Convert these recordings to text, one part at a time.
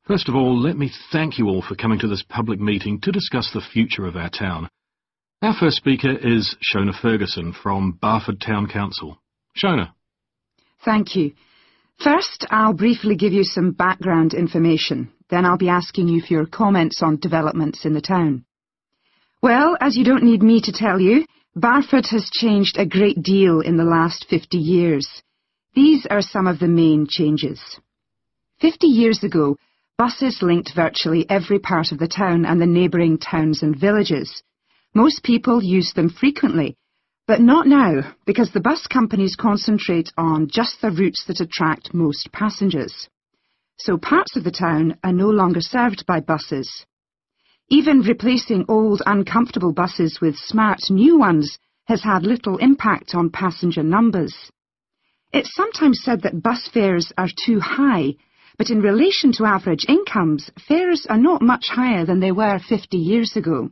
First of all, let me thank you all for coming to this public meeting to discuss the future of our town. Our first speaker is Shona Ferguson from Barford Town Council. Shona. Thank you. First, I'll briefly give you some background information. Then I'll be asking you for your comments on developments in the town. Well, as you don't need me to tell you, Barford has changed a great deal in the last 50 years. These are some of the main changes. 50 years ago, buses linked virtually every part of the town and the neighbouring towns and villages. Most people use them frequently, but not now, because the bus companies concentrate on just the routes that attract most passengers. So parts of the town are no longer served by buses. Even replacing old, uncomfortable buses with smart new ones has had little impact on passenger numbers. It's sometimes said that bus fares are too high, but in relation to average incomes, fares are not much higher than they were 50 years ago.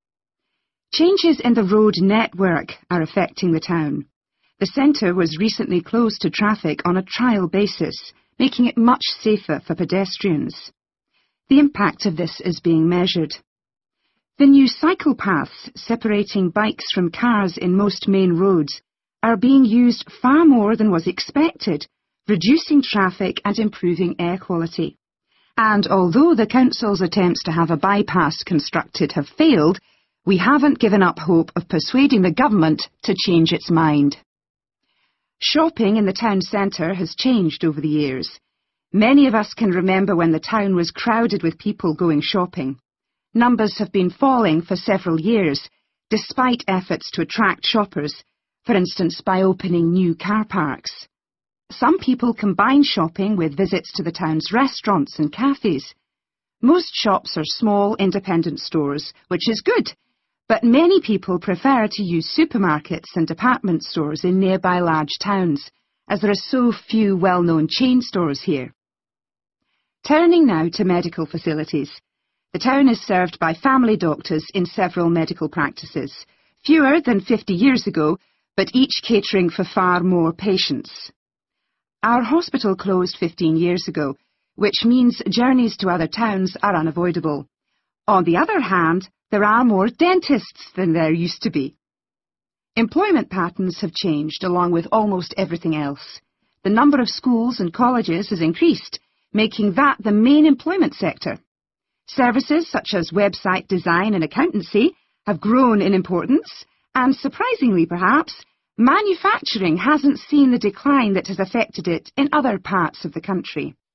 Changes in the road network are affecting the town. The centre was recently closed to traffic on a trial basis, making it much safer for pedestrians. The impact of this is being measured. The new cycle paths separating bikes from cars in most main roads are being used far more than was expected, reducing traffic and improving air quality. And although the council's attempts to have a bypass constructed have failed, we haven't given up hope of persuading the government to change its mind. Shopping in the town centre has changed over the years. Many of us can remember when the town was crowded with people going shopping. Numbers have been falling for several years, despite efforts to attract shoppers, for instance by opening new car parks. Some people combine shopping with visits to the town's restaurants and cafes. Most shops are small independent stores, which is good, but many people prefer to use supermarkets and department stores in nearby large towns, as there are so few well-known chain stores here. Turning now to medical facilities. The town is served by family doctors in several medical practices, fewer than 50 years ago, but each catering for far more patients. Our hospital closed 15 years ago, which means journeys to other towns are unavoidable. On the other hand, there are more dentists than there used to be. Employment patterns have changed along with almost everything else. The number of schools and colleges has increased, making that the main employment sector. Services such as website design and accountancy have grown in importance, and surprisingly perhaps, manufacturing hasn't seen the decline that has affected it in other parts of the country.